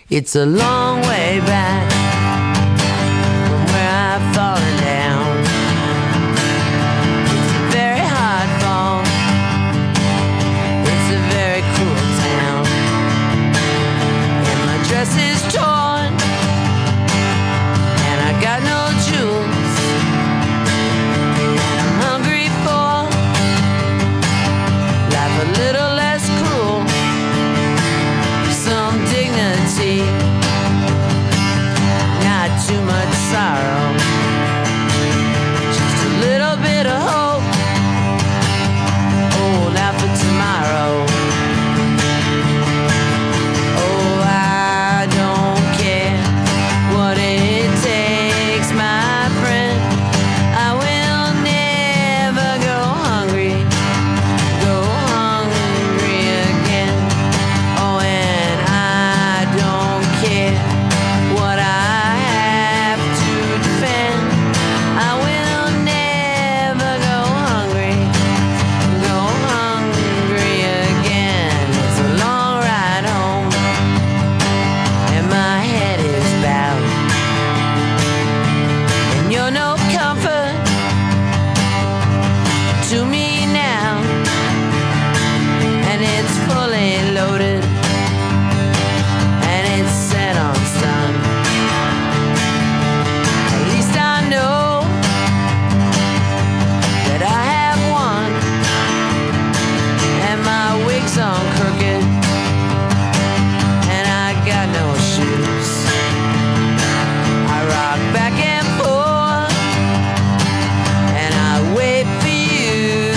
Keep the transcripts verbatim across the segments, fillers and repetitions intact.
It's a long way back from where I've fallen down. It's a very hard fall. It's a very cruel town. And my dress is torn, and I got no jewels. And I'm hungry for life a little less cruel, some dignity, not too much sorrow, just a little bit of hope. Hold out for tomorrow. Oh, I don't care what it takes, my friend. I will never go hungry, go hungry again. Oh, and I don't care what I have to defend. I will never go hungry, go hungry again. It's a long ride home, and my head is bowed, and you're no comfort to me now. And it's fully loaded, and it's set on stun. At least I know that I have won, and my wig's on crooked, and I got no shoes. I rock back and forth, and I wait for you.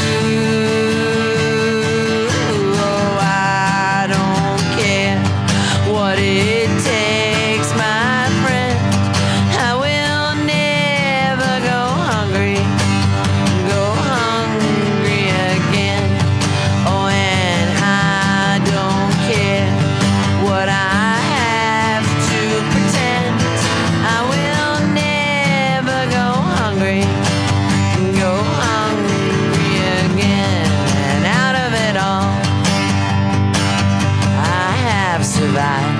Oh, I don't care what it takes, my friend. I will never go hungry, go hungry again. Oh, and I don't care what I have to pretend. I will never go hungry, go hungry again. And out of it all, I have survived.